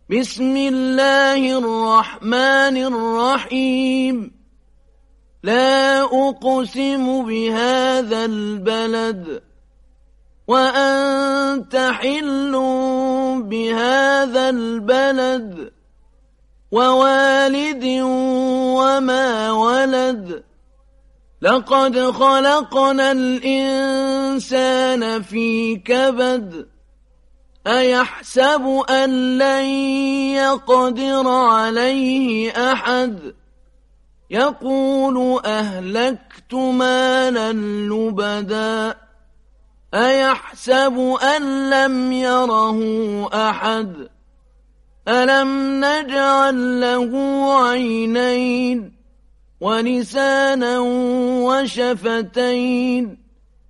بسم الله الرحمن الرحيم لا أقسم بهذا البلد وأنت حل بهذا البلد ووالد وما ولد لقد خلقنا الإنسان في كبد أيحسب أن لن يقدر عليه أحد يقول أهلكت مالا لبدا أيحسب أن لم يره أحد ألم نجعل له عينين ولسانا وشفتين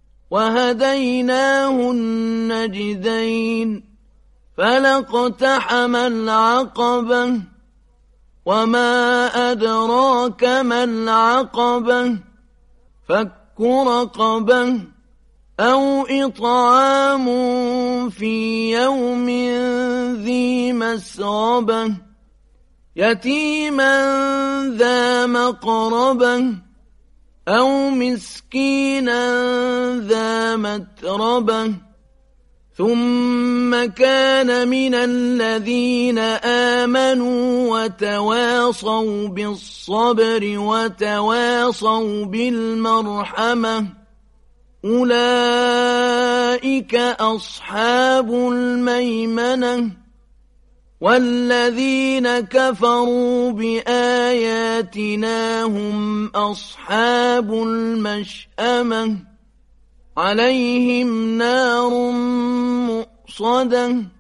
وهديناه النجدين فلاقتحم العقبة وما أدراك ما العقبة فك رقبة أو إطعام في يوم ذي مسغبة يتيما ذا مقربة أو مسكينا ذا متربة ثم كان من الذين آمنوا وتواصوا بالصبر وتواصوا بالمرحمة أولئك أصحاب الميمنة والذين كفروا بآياتنا هم أصحاب المشأمة عليهم نار مؤصدة